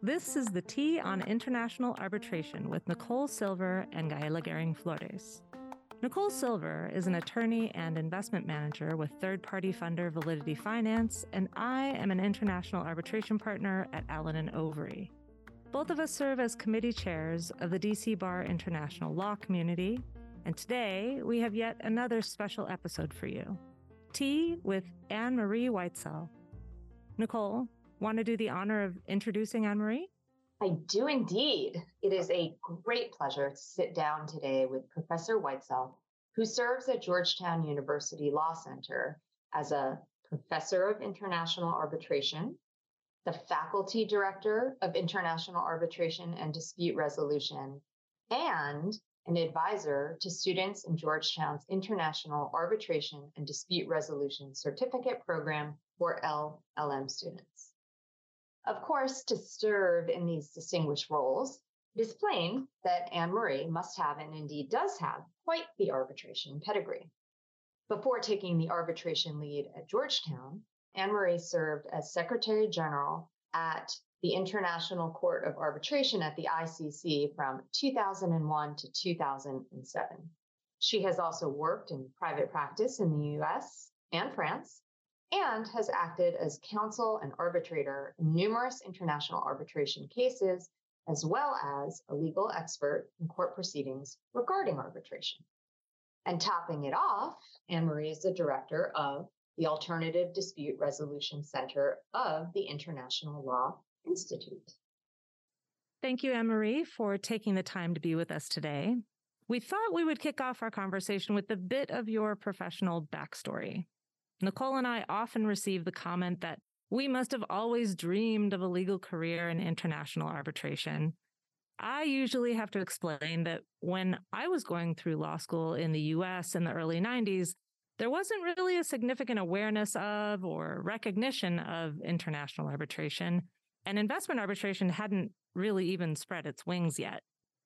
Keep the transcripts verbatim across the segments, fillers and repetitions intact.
This is the Tea on International Arbitration with Nicole Silver and Gaela Gehring Flores. Nicole Silver is an attorney and investment manager with third-party funder Validity Finance, and I am an international arbitration partner at Allen and Overy. Both of us serve as committee chairs of the D C Bar International Law Community, and today we have yet another special episode for you. Tea with Anne-Marie Whitesell. Nicole, want to do the honor of introducing Anne-Marie? I do indeed. It is a great pleasure to sit down today with Professor Whitesell, who serves at Georgetown University Law Center as a professor of international arbitration, the faculty director of international arbitration and dispute resolution, and an advisor to students in Georgetown's International Arbitration and Dispute Resolution Certificate Program for L L M students. Of course, to serve in these distinguished roles, it is plain that Anne-Marie must have, and indeed does have, quite the arbitration pedigree. Before taking the arbitration lead at Georgetown, Anne-Marie served as Secretary General at the International Court of Arbitration at the I C C from two thousand one to two thousand seven. She has also worked in private practice in the U S and France, and has acted as counsel and arbitrator in numerous international arbitration cases, as well as a legal expert in court proceedings regarding arbitration. And topping it off, Anne-Marie is the director of the Alternative Dispute Resolution Center of the International Law Institute. Thank you, Anne-Marie, for taking the time to be with us today. We thought we would kick off our conversation with a bit of your professional backstory. Nicole and I often receive the comment that we must have always dreamed of a legal career in international arbitration. I usually have to explain that when I was going through law school in the U S in the early nineties, there wasn't really a significant awareness of or recognition of international arbitration, and investment arbitration hadn't really even spread its wings yet.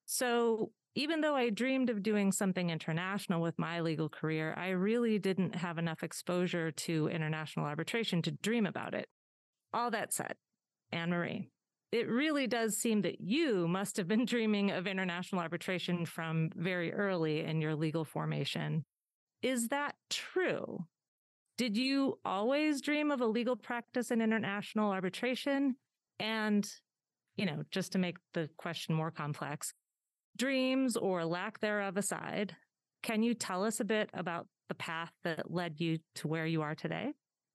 So even though I dreamed of doing something international with my legal career, I really didn't have enough exposure to international arbitration to dream about it. All that said, Anne-Marie, it really does seem that you must have been dreaming of international arbitration from very early in your legal formation. Is that true? Did you always dream of a legal practice in international arbitration? And, you know, just to make the question more complex, dreams or lack thereof aside, can you tell us a bit about the path that led you to where you are today?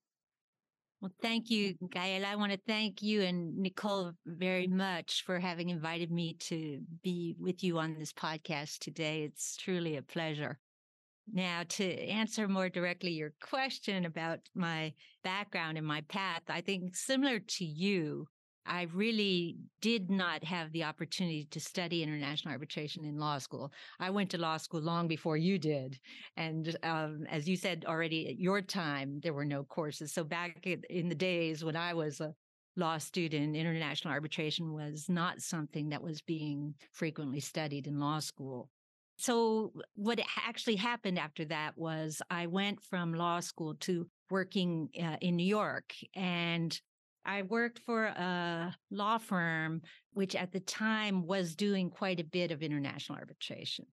Well, thank you, Gaela. I want to thank you and Nicole very much for having invited me to be with you on this podcast today. It's truly a pleasure. Now, to answer more directly your question about my background and my path, I think similar to you, I really did not have the opportunity to study international arbitration in law school. I went to law school long before you did. And um, as you said already, at your time, there were no courses. So back in the days when I was a law student, international arbitration was not something that was being frequently studied in law school. So what actually happened after that was I went from law school to working uh, in New York, and I worked for a law firm, which at the time was doing quite a bit of international arbitration.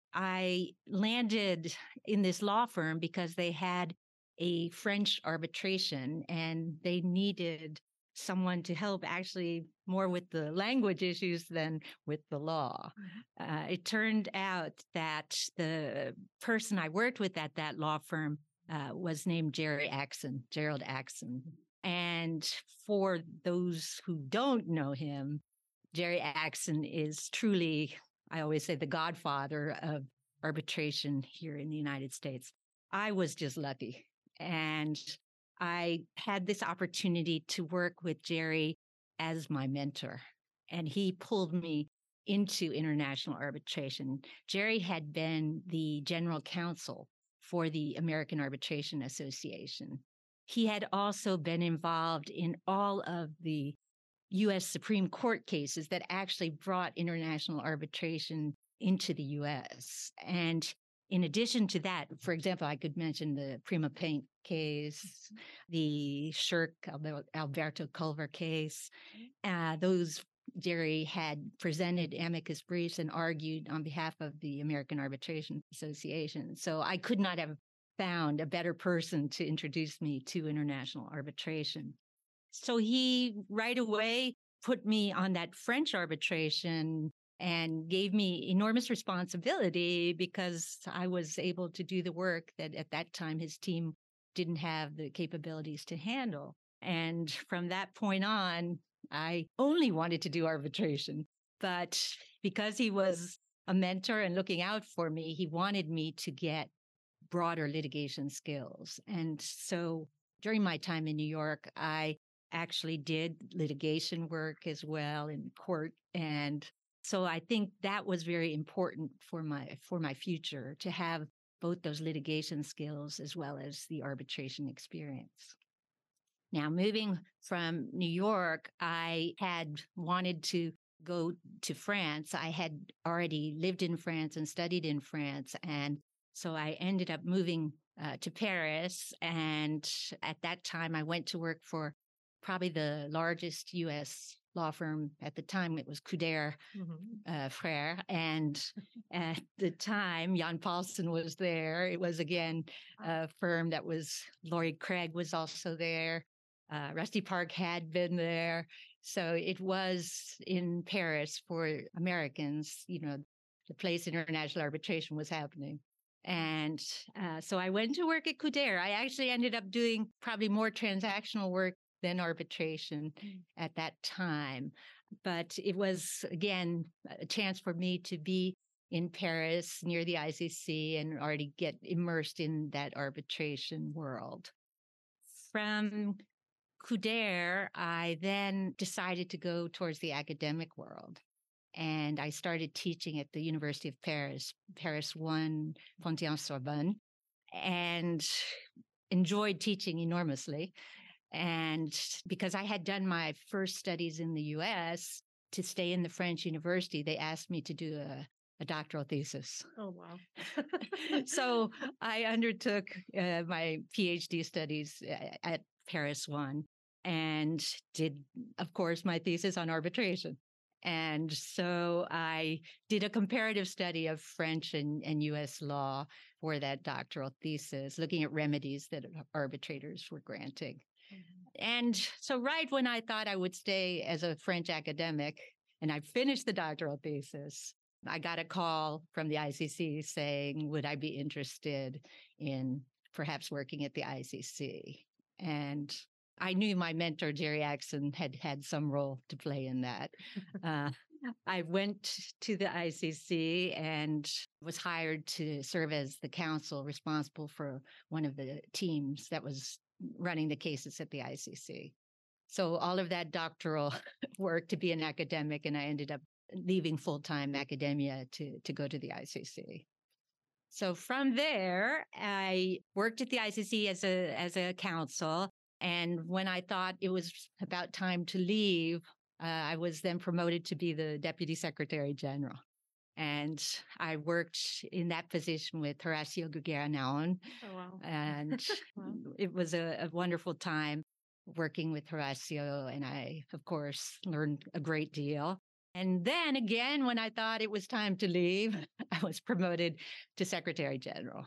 I landed in this law firm because they had a French arbitration and they needed someone to help actually more with the language issues than with the law. Mm-hmm. Uh, it turned out that the person I worked with at that law firm uh, was named Jerry Axon, Gerald Axon. And for those who don't know him, Jerry Axon is truly, I always say, the godfather of arbitration here in the United States. I was just lucky. And I had this opportunity to work with Jerry as my mentor. And he pulled me into international arbitration. Jerry had been the general counsel for the American Arbitration Association. He had also been involved in all of the U S Supreme Court cases that actually brought international arbitration into the U S. And in addition to that, for example, I could mention the Prima Paint case, the Shirk Alberto Culver case. Uh, those Jerry had presented amicus briefs and argued on behalf of the American Arbitration Association. So I could not have found a better person to introduce me to international arbitration. So he right away put me on that French arbitration and gave me enormous responsibility because I was able to do the work that at that time his team didn't have the capabilities to handle. And from that point on, I only wanted to do arbitration. But because he was a mentor and looking out for me, he wanted me to get broader litigation skills. And so during my time in New York, I actually did litigation work as well in court. And so I think that was very important for my for my future to have both those litigation skills as well as the arbitration experience. Now, moving from New York, I had wanted to go to France. I had already lived in France and studied in France. And so I ended up moving uh, to Paris. And at that time, I went to work for probably the largest U S law firm at the time. It was Couder mm-hmm. uh, Frère. And at the time, Jan Paulsen was there. It was, again, a firm that was, Laurie Craig was also there. Uh, Rusty Park had been there. So it was in Paris for Americans, you know, the place international arbitration was happening. And uh, so I went to work at Couder. I actually ended up doing probably more transactional work than arbitration mm. at that time. But it was, again, a chance for me to be in Paris near the I C C and already get immersed in that arbitration world. From Couder, I then decided to go towards the academic world. And I started teaching at the University of Paris, Paris one, Panthéon-Sorbonne, and enjoyed teaching enormously. And because I had done my first studies in the U S to stay in the French university, they asked me to do a, a doctoral thesis. Oh, wow. So I undertook uh, my PhD studies at Paris one and did, of course, my thesis on arbitration. And so I did a comparative study of French and, and U S law for that doctoral thesis, looking at remedies that arbitrators were granting. Mm-hmm. And so right when I thought I would stay as a French academic and I finished the doctoral thesis, I got a call from the I C C saying, would I be interested in perhaps working at the I C C? And I knew my mentor, Jerry Axon, had had some role to play in that. Uh, I went to the I C C and was hired to serve as the counsel responsible for one of the teams that was running the cases at the I C C. So all of that doctoral work to be an academic, and I ended up leaving full-time academia to, to go to the I C C. So from there, I worked at the I C C as a as a counsel. And when I thought it was about time to leave, uh, I was then promoted to be the Deputy Secretary General. And I worked in that position with Horacio Guerra-Naon. Oh, wow. And wow. It was a, a wonderful time working with Horacio. And I, of course, learned a great deal. And then again, when I thought it was time to leave, I was promoted to Secretary General.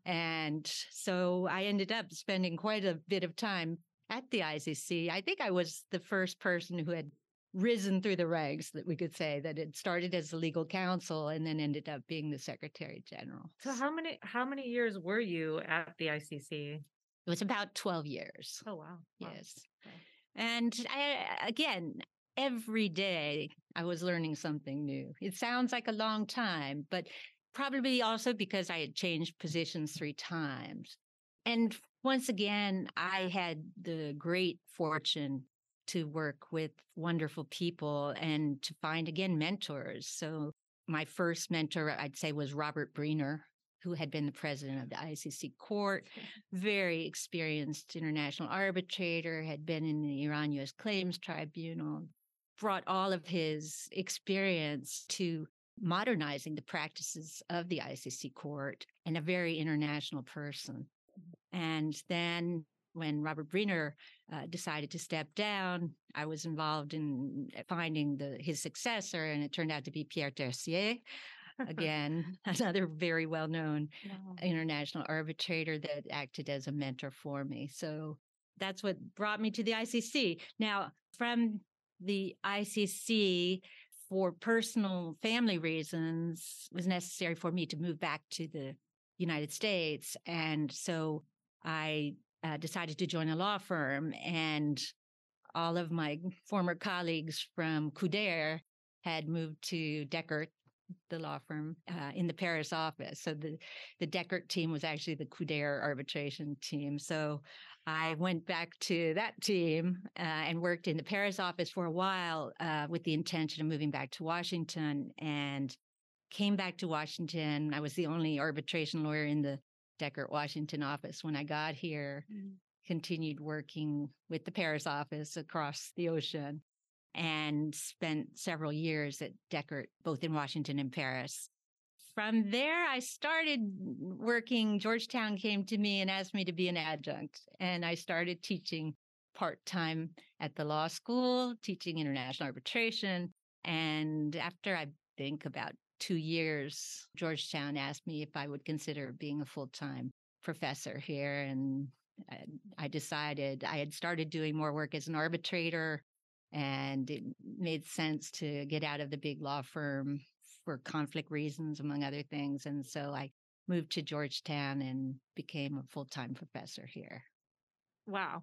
And so I ended up spending quite a bit of time at the I C C. I think I was the first person who had risen through the ranks, that we could say, that it started as a legal counsel and then ended up being the Secretary General. So how many how many years were you at the I C C? It was about twelve years. Oh, wow. wow. Yes. Okay. And I, again, every day I was learning something new. It sounds like a long time, but probably also because I had changed positions three times. And once again, I had the great fortune to work with wonderful people and to find, again, mentors. So my first mentor, I'd say, was Robert Briner, who had been the president of the I C C court, very experienced international arbitrator, had been in the Iran-U S Claims Tribunal, brought all of his experience to modernizing the practices of the I C C court, and a very international person. And then when Robert Briner uh, decided to step down, I was involved in finding the, his successor, and it turned out to be Pierre Tercier. Again, another very well-known Wow. international arbitrator that acted as a mentor for me. So that's what brought me to the I C C. Now, from the I C C, for personal family reasons, it was necessary for me to move back to the United States. And so I uh, decided to join a law firm, and all of my former colleagues from Couder had moved to Deckert, the law firm, uh, in the Paris office. So the, the Deckert team was actually the Couder arbitration team. So I went back to that team uh, and worked in the Paris office for a while uh, with the intention of moving back to Washington, and came back to Washington. I was the only arbitration lawyer in the Deckert, Washington office when I got here, mm. continued working with the Paris office across the ocean, and spent several years at Deckert, both in Washington and Paris. From there, I started working. Georgetown came to me and asked me to be an adjunct, and I started teaching part-time at the law school, teaching international arbitration. And after, I think, about two years, Georgetown asked me if I would consider being a full-time professor here. And I decided I had started doing more work as an arbitrator, and it made sense to get out of the big law firm for conflict reasons, among other things. And so I moved to Georgetown and became a full-time professor here. Wow.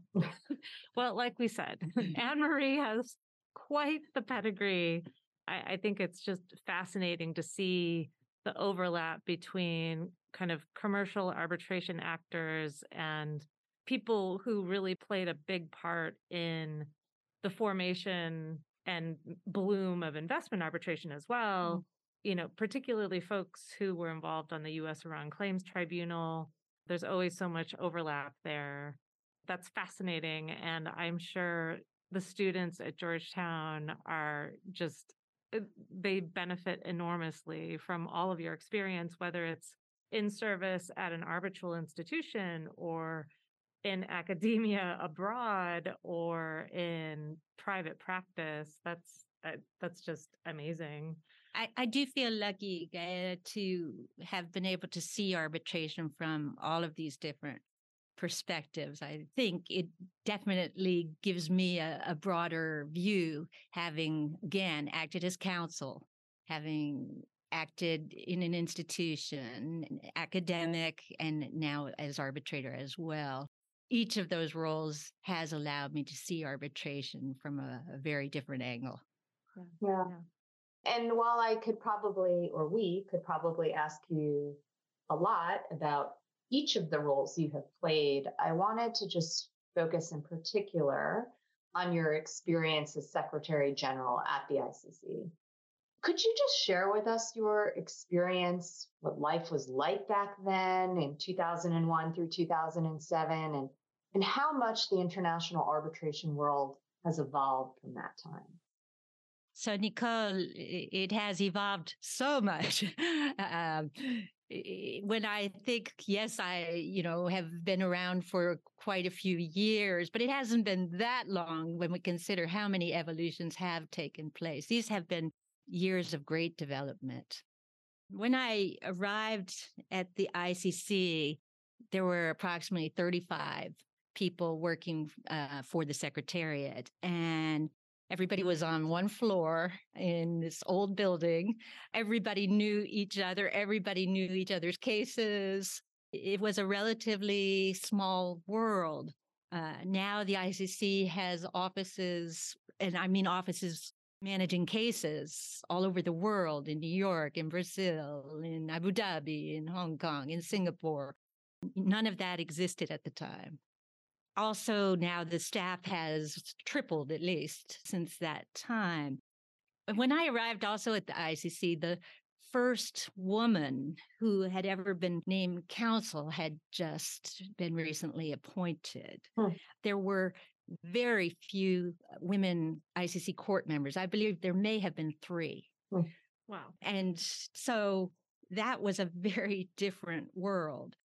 Well, like we said, Anne-Marie has quite the pedigree. I, I think it's just fascinating to see the overlap between kind of commercial arbitration actors and people who really played a big part in the formation and bloom of investment arbitration as well. Mm. You know, particularly folks who were involved on the U S Iran Claims Tribunal. There's always so much overlap there. That's fascinating. And I'm sure the students at Georgetown are just, they benefit enormously from all of your experience, whether it's in service at an arbitral institution or in academia abroad or in private practice. That's uh, that's just amazing. I, I do feel lucky uh, to have been able to see arbitration from all of these different perspectives. I think it definitely gives me a, a broader view, having, again, acted as counsel, having acted in an institution, academic, and now as arbitrator as well. Each of those roles has allowed me to see arbitration from a, a very different angle. Yeah. yeah. And while I could probably, or we could probably ask you a lot about each of the roles you have played, I wanted to just focus in particular on your experience as Secretary General at the I C C. Could you just share with us your experience, what life was like back then in two thousand one through two thousand seven, and, and how much the international arbitration world has evolved from that time? So, Nicole, it has evolved so much. um, when I think, yes, I, you know, have been around for quite a few years, but it hasn't been that long when we consider how many evolutions have taken place. These have been years of great development. When I arrived at the I C C, there were approximately thirty-five people working uh, for the Secretariat, and everybody was on one floor in this old building. Everybody knew each other. Everybody knew each other's cases. It was a relatively small world. Uh, now the I C C has offices, and I mean offices managing cases all over the world, in New York, in Brazil, in Abu Dhabi, in Hong Kong, in Singapore. None of that existed at the time. Also, now the staff has tripled at least since that time. When I arrived also at the I C C, the first woman who had ever been named counsel had just been recently appointed. Hmm. There were very few women I C C court members. I believe there may have been three. Hmm. Wow. And so that was a very different world.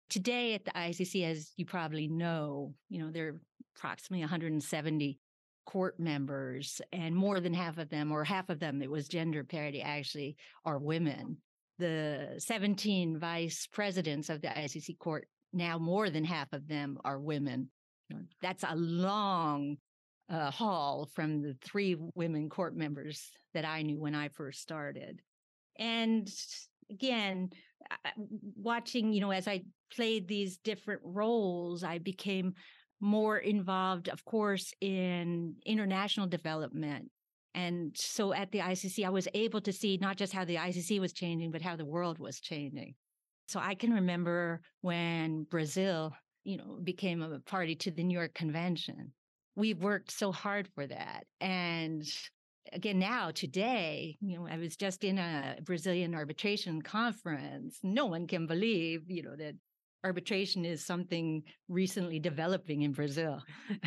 Today at the I C C, as you probably know, you know, there are approximately one hundred seventy court members, and more than half of them, or half of them, it was gender parity actually, are women. The seventeen vice presidents of the I C C court, now more than half of them are women. That's a long uh, haul from the three women court members that I knew when I first started. And again, watching, you know, as I played these different roles, I became more involved, of course, in international development. And so at the I C C, I was able to see not just how the I C C was changing, but how the world was changing. So I can remember when Brazil, you know, became a party to the New York Convention. We worked so hard for that. And again, now, today, you know, I was just in a Brazilian arbitration conference. No one can believe, you know, that arbitration is something recently developing in Brazil.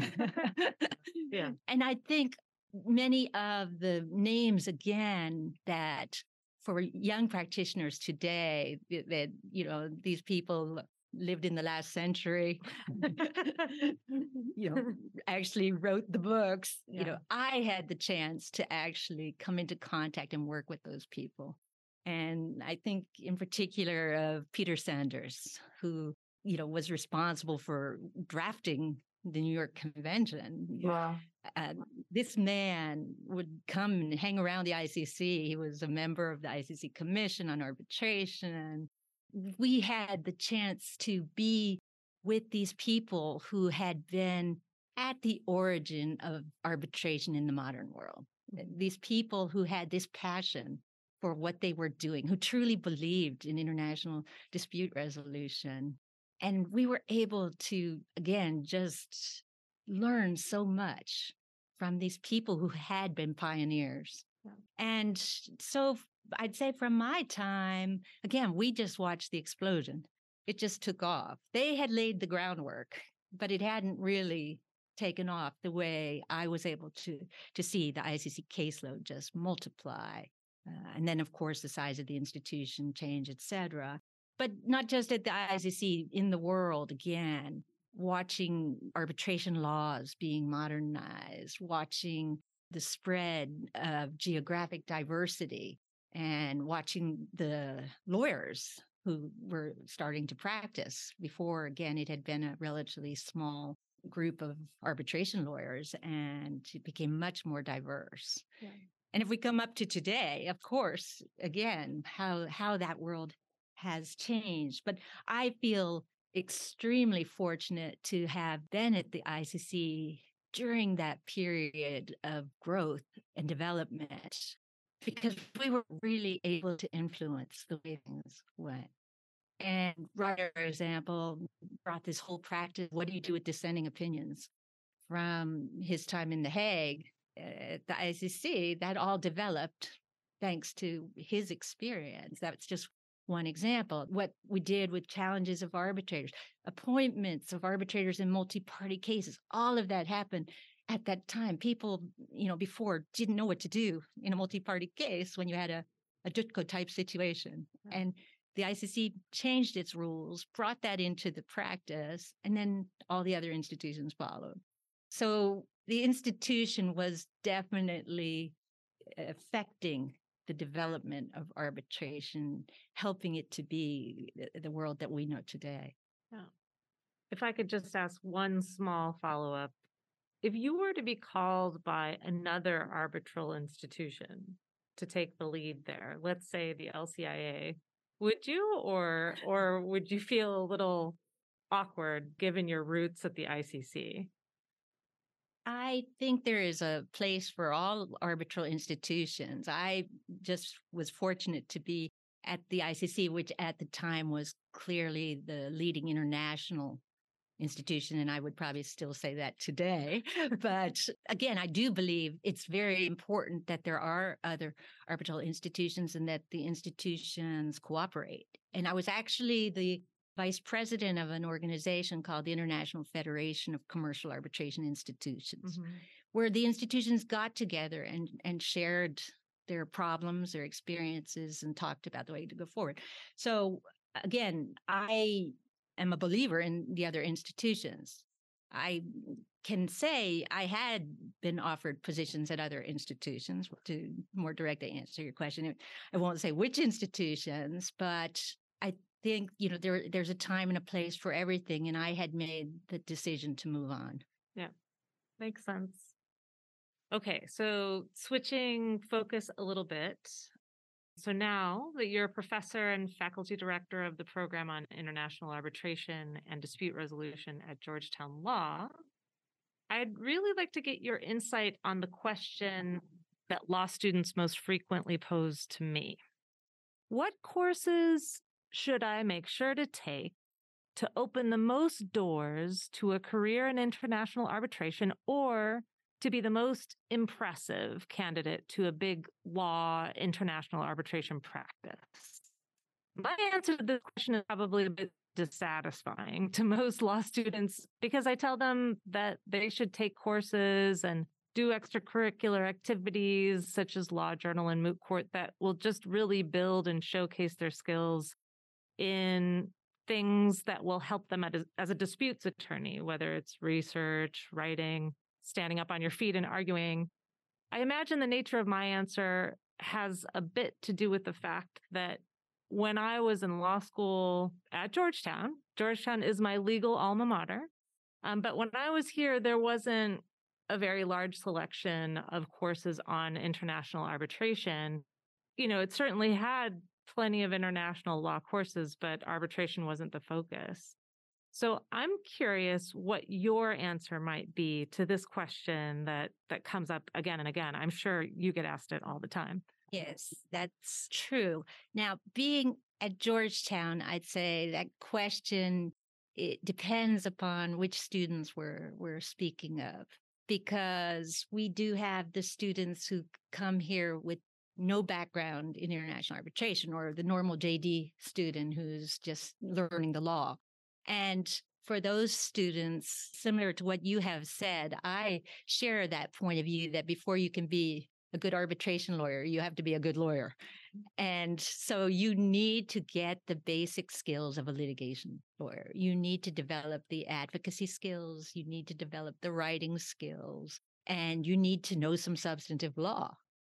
Yeah. And I think many of the names, again, that for young practitioners today, that, you know, these people lived in the last century, you know, actually wrote the books. Yeah. You know, I had the chance to actually come into contact and work with those people. And I think in particular of Peter Sanders, who, you know, was responsible for drafting the New York Convention. Wow. Uh, this man would come and hang around the I C C. He was a member of the I C C Commission on Arbitration. We had the chance to be with these people who had been at the origin of arbitration in the modern world. These people who had this passion for what they were doing, who truly believed in international dispute resolution. And we were able to, again, just learn so much from these people who had been pioneers. Yeah. And so I'd say from my time, again, we just watched the explosion. It just took off. They had laid the groundwork, but it hadn't really taken off the way I was able to, to see the I C C caseload just multiply. Uh, and then, of course, the size of the institution change, et cetera. But not just at the I C C, in the world, again, watching arbitration laws being modernized, watching the spread of geographic diversity, and watching the lawyers who were starting to practice. Before, again, it had been a relatively small group of arbitration lawyers, and it became much more diverse. Yeah. And if we come up to today, of course, again, how how that world has changed. But I feel extremely fortunate to have been at the I C C during that period of growth and development, because we were really able to influence the way things went. And Roger, for example, brought this whole practice. What do you do with dissenting opinions? From his time in The Hague at the I C C, that all developed thanks to his experience. That's just one example. What we did with challenges of arbitrators, appointments of arbitrators in multi-party cases, all of that happened at that time. People, you know, before didn't know what to do in a multi-party case when you had a, a Dutco type situation. Right. And the I C C changed its rules, brought that into the practice, and then all the other institutions followed. So the institution was definitely affecting the development of arbitration, helping it to be the world that we know today. Yeah. If I could just ask one small follow-up. If you were to be called by another arbitral institution to take the lead there, let's say the L C I A, would you, or or would you feel a little awkward given your roots at the I C C? I think there is a place for all arbitral institutions. I just was fortunate to be at the I C C, which at the time was clearly the leading international institution, and I would probably still say that today. But again, I do believe it's very important that there are other arbitral institutions and that the institutions cooperate. And I was actually the vice president of an organization called the International Federation of Commercial Arbitration Institutions, mm-hmm. where the institutions got together and, and shared their problems, their experiences, and talked about the way to go forward. So again, I am a believer in the other institutions. I can say I had been offered positions at other institutions. To more directly answer your question, I won't say which institutions, but I think, you know, there there's a time and a place for everything, and I had made the decision to move on. Yeah, makes sense. Okay, so switching focus a little bit. So now that you're a professor and faculty director of the program on international arbitration and dispute resolution at Georgetown Law, I'd really like to get your insight on the question that law students most frequently pose to me. What courses should I make sure to take to open the most doors to a career in international arbitration, or to be the most impressive candidate to a big law international arbitration practice? My answer to this question is probably a bit dissatisfying to most law students, because I tell them that they should take courses and do extracurricular activities such as law journal and moot court that will just really build and showcase their skills in things that will help them as, as a disputes attorney, whether it's research, writing, standing up on your feet and arguing. I imagine the nature of my answer has a bit to do with the fact that when I was in law school at Georgetown, Georgetown is my legal alma mater. Um, but when I was here, there wasn't a very large selection of courses on international arbitration. You know, it certainly had plenty of international law courses, but arbitration wasn't the focus. So I'm curious what your answer might be to this question that that comes up again and again. I'm sure you get asked it all the time. Yes, that's true. Now, being at Georgetown, I'd say that question, it depends upon which students we're, we're speaking of, because we do have the students who come here with no background in international arbitration, or the normal J D student who's just learning the law. And for those students, similar to what you have said, I share that point of view that before you can be a good arbitration lawyer, you have to be a good lawyer. And so you need to get the basic skills of a litigation lawyer. You need to develop the advocacy skills. You need to develop the writing skills, and you need to know some substantive law.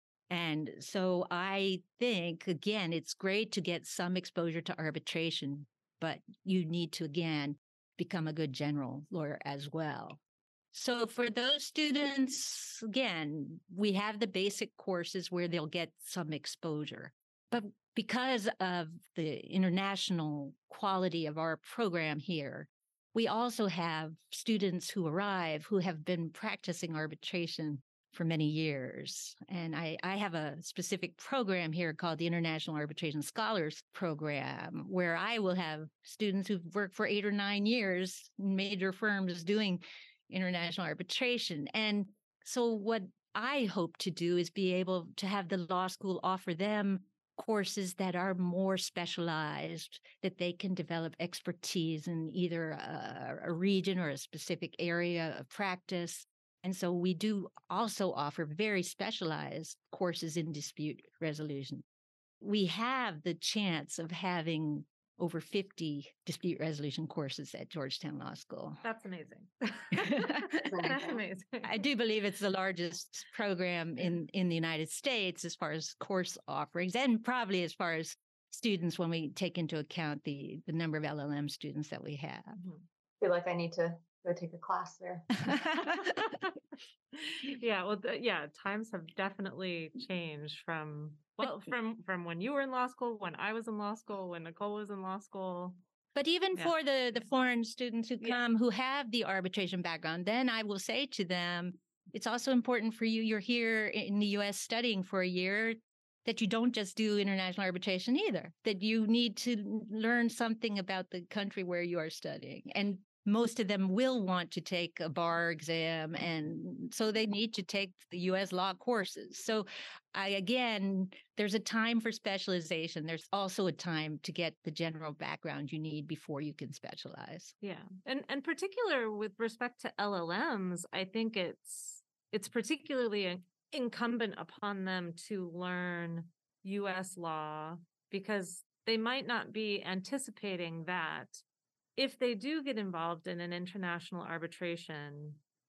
And so I think, again, it's great to get some exposure to arbitration, but you need to, again, become a good general lawyer as well. So for those students, again, we have the basic courses where they'll get some exposure. But because of the international quality of our program here, we also have students who arrive who have been practicing arbitration for many years. And I, I have a specific program here called the International Arbitration Scholars Program, where I will have students who've worked for eight or nine years in major firms doing international arbitration. And so what I hope to do is be able to have the law school offer them courses that are more specialized, that they can develop expertise in either a, a region or a specific area of practice. And so we do also offer very specialized courses in dispute resolution. We have the chance of having over fifty dispute resolution courses at Georgetown Law School. That's amazing. That's amazing. I do believe it's the largest program in, in the United States as far as course offerings, and probably as far as students when we take into account the, the number of L L M students that we have. I feel like I need to go take a class there. Yeah, well, th- yeah, times have definitely changed from, well, from from when you were in law school, when I was in law school, when Nicole was in law school. But even Yeah. for the, the foreign students who Yeah. come who have the arbitration background, then I will say to them, it's also important for you, you're here in the U S studying for a year, that you don't just do international arbitration either, that you need to learn something about the country where you are studying. And most of them will want to take a bar exam, and so they need to take the U S law courses. So I, again, there's a time for specialization. There's also a time to get the general background you need before you can specialize. Yeah. And and particular with respect to L L Ms, I think it's it's particularly in- incumbent upon them to learn U S law, because they might not be anticipating that if they do get involved in an international arbitration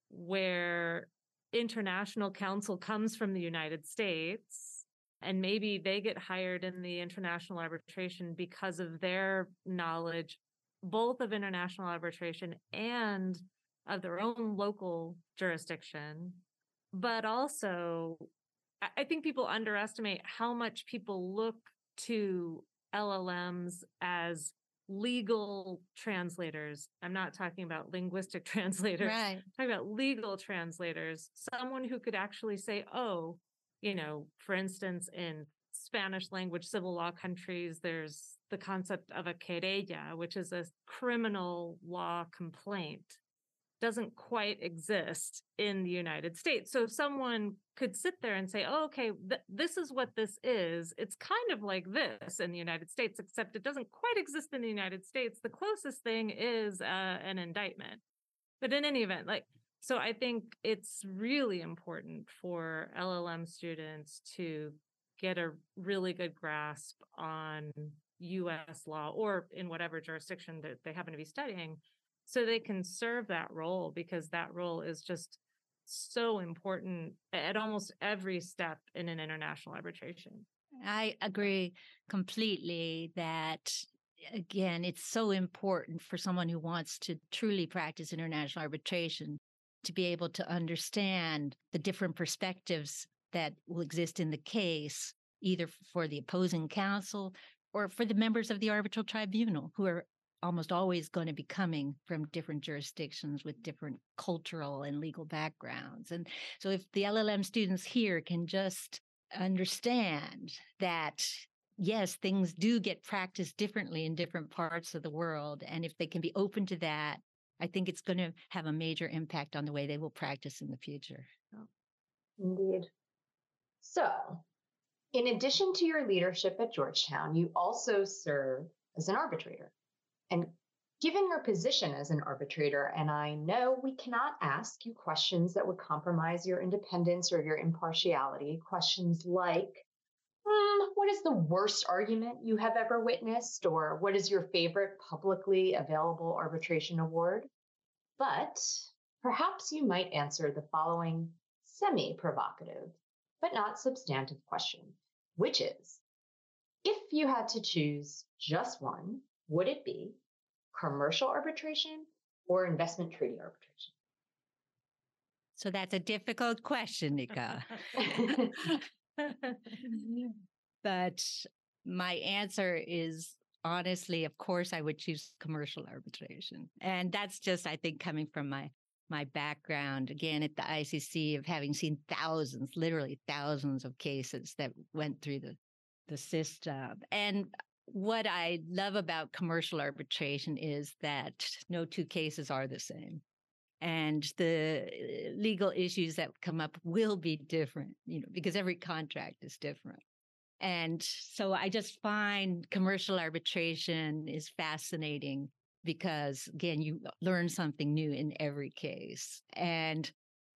where international counsel comes from the United States, and maybe they get hired in the international arbitration because of their knowledge, both of international arbitration and of their own local jurisdiction. But also, I think people underestimate how much people look to L L Ms as legal translators. I'm not talking about linguistic translators. Right. I'm talking about legal translators, someone who could actually say, oh, you know, for instance, in Spanish language civil law countries, there's the concept of a querella, which is a criminal law complaint. Doesn't quite exist in the United States. So if someone could sit there and say, oh, okay, th- this is what this is, it's kind of like this in the United States, except it doesn't quite exist in the United States. The closest thing is uh, an indictment. But in any event, like, so I think it's really important for L L M students to get a really good grasp on U S law or in whatever jurisdiction that they happen to be studying, so they can serve that role, because that role is just so important at almost every step in an international arbitration. I agree completely that, again, it's so important for someone who wants to truly practice international arbitration to be able to understand the different perspectives that will exist in the case, either for the opposing counsel or for the members of the arbitral tribunal, who are almost always going to be coming from different jurisdictions with different cultural and legal backgrounds. And so if the L L M students here can just understand that, yes, things do get practiced differently in different parts of the world, and if they can be open to that, I think it's going to have a major impact on the way they will practice in the future. Indeed. So, in addition to your leadership at Georgetown, you also serve as an arbitrator. And given your position as an arbitrator, and I know we cannot ask you questions that would compromise your independence or your impartiality, questions like, mm, what is the worst argument you have ever witnessed? Or what is your favorite publicly available arbitration award? But perhaps you might answer the following semi-provocative, but not substantive question, which is, if you had to choose just one, would it be commercial arbitration or investment treaty arbitration? So that's a difficult question, Nika. But my answer is, honestly, of course, I would choose commercial arbitration. And that's just, I think, coming from my my background, again, at the I C C, of having seen thousands, literally thousands of cases that went through the, the system. And what I love about commercial arbitration is that no two cases are the same. And the legal issues that come up will be different, you know, because every contract is different. And so I just find commercial arbitration is fascinating because, again, you learn something new in every case. And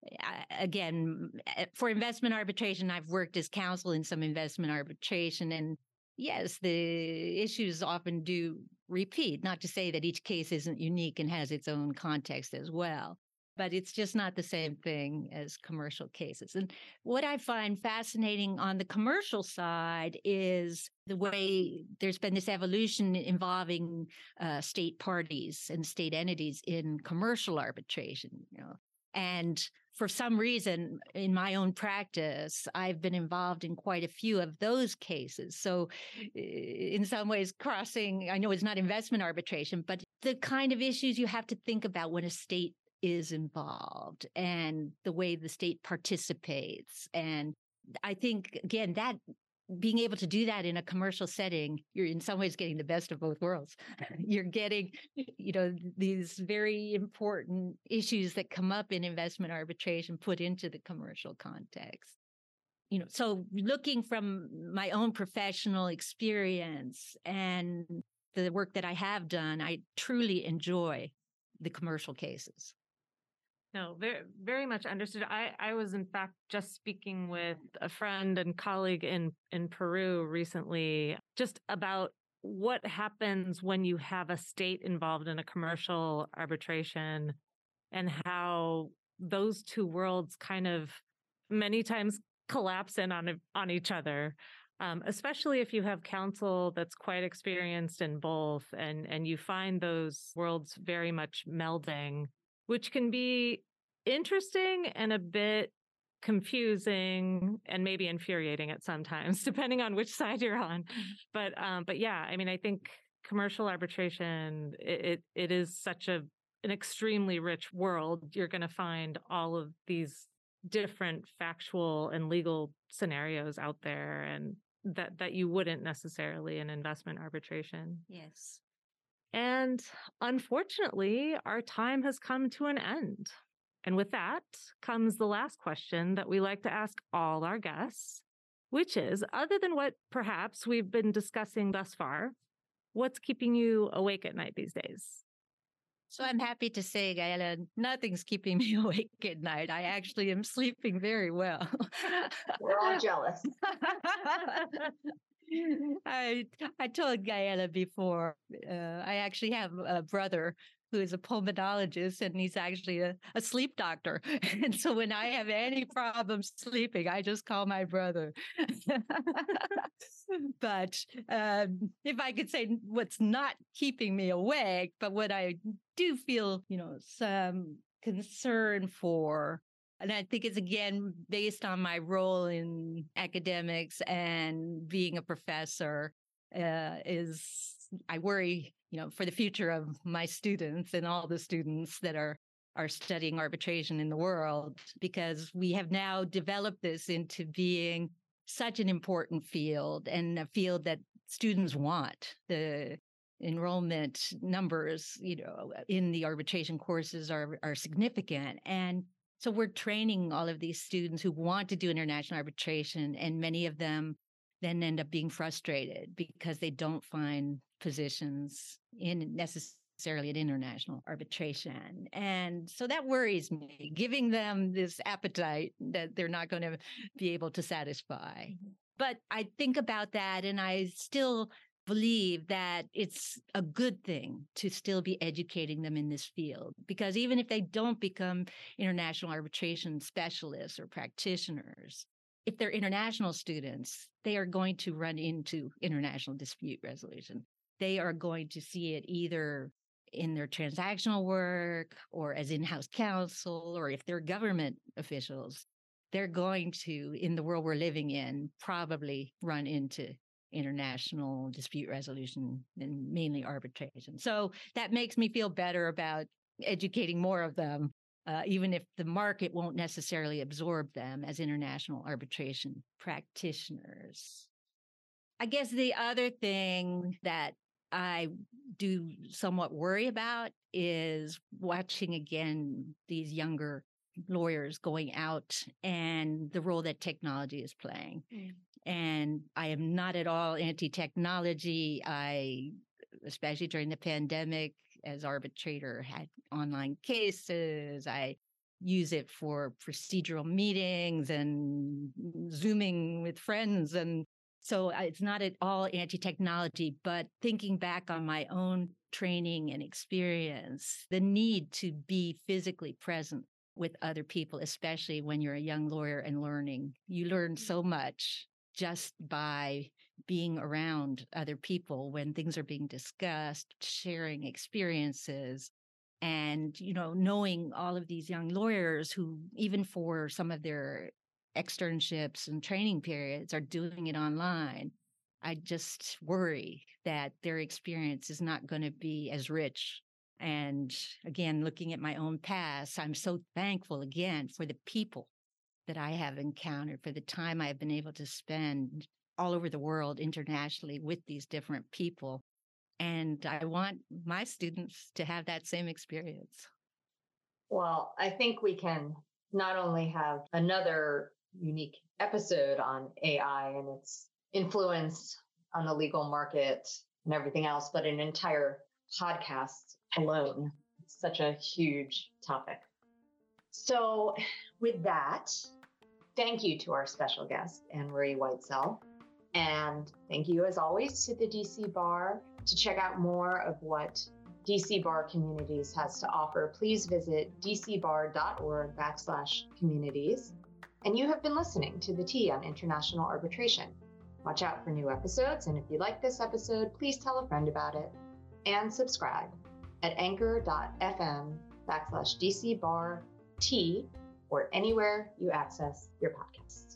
again, for investment arbitration, I've worked as counsel in some investment arbitration. And yes, the issues often do repeat, not to say that each case isn't unique and has its own context as well. But it's just not the same thing as commercial cases. And what I find fascinating on the commercial side is the way there's been this evolution involving uh, state parties and state entities in commercial arbitration, you know. And for some reason, in my own practice, I've been involved in quite a few of those cases. So in some ways, crossing, I know it's not investment arbitration, but the kind of issues you have to think about when a state is involved and the way the state participates. And I think, again, that being able to do that in a commercial setting, you're in some ways getting the best of both worlds. You're getting, you know, these very important issues that come up in investment arbitration put into the commercial context. You know, so looking from my own professional experience and the work that I have done, I truly enjoy the commercial cases. No, very, very much understood. I, I was, in fact, just speaking with a friend and colleague in, in Peru recently, just about what happens when you have a state involved in a commercial arbitration and how those two worlds kind of many times collapse in on, on each other. Um, especially if you have counsel that's quite experienced in both, and, and you find those worlds very much melding, which can be interesting and a bit confusing and maybe infuriating at sometimes, depending on which side you're on. But um, but yeah, I mean, I think commercial arbitration, it it, it is such a an extremely rich world. You're going to find all of these different factual and legal scenarios out there, and that that you wouldn't necessarily in investment arbitration. Yes. And unfortunately, our time has come to an end. And with that comes the last question that we like to ask all our guests, which is, other than what perhaps we've been discussing thus far, what's keeping you awake at night these days? So I'm happy to say, Gaela, nothing's keeping me awake at night. I actually am sleeping very well. We're all jealous. I I told Gaela before, uh, I actually have a brother who is a pulmonologist, and he's actually a, a sleep doctor. And so when I have any problems sleeping, I just call my brother. But um, if I could say what's not keeping me awake, but what I do feel, you know, some concern for, and I think it's again based on my role in academics and being a professor, uh, is I worry, you know, for the future of my students and all the students that are are studying arbitration in the world, because we have now developed this into being such an important field, and a field that students want. The enrollment numbers, you know, in the arbitration courses are are significant. And so we're training all of these students who want to do international arbitration, and many of them then end up being frustrated because they don't find positions in necessarily in international arbitration. And so that worries me, giving them this appetite that they're not going to be able to satisfy. But I think about that, and I still believe that it's a good thing to still be educating them in this field, because even if they don't become international arbitration specialists or practitioners, if they're international students, they are going to run into international dispute resolution. They are going to see it either in their transactional work or as in-house counsel, or if they're government officials, they're going to, in the world we're living in, probably run into international dispute resolution and mainly arbitration. So that makes me feel better about educating more of them, uh, even if the market won't necessarily absorb them as international arbitration practitioners. I guess the other thing that I do somewhat worry about is watching again these younger lawyers going out and the role that technology is playing. Mm. And I am not at all anti-technology. I, especially during the pandemic, as arbitrator, had online cases. I use it for procedural meetings and Zooming with friends. And so it's not at all anti-technology, but thinking back on my own training and experience, the need to be physically present with other people, especially when you're a young lawyer and learning. You learn so much just by being around other people when things are being discussed, sharing experiences, and, you know, knowing all of these young lawyers who, even for some of their externships and training periods, are doing it online. I just worry that their experience is not going to be as rich. And again, looking at my own past, I'm so thankful again for the people that I have encountered, for the time I've been able to spend all over the world internationally with these different people. And I want my students to have that same experience. Well, I think we can not only have another unique episode on A I and its influence on the legal market and everything else, but an entire podcast alone. It's such a huge topic. So with that, thank you to our special guest, Anne Marie Whitesell. And thank you, as always, to the D C Bar. To check out more of what D C Bar Communities has to offer, please visit dcbar.org backslash communities. And you have been listening to The Tea on International Arbitration. Watch out for new episodes, and if you like this episode, please tell a friend about it. And subscribe at anchor.fm backslash dcbart or anywhere you access your podcasts.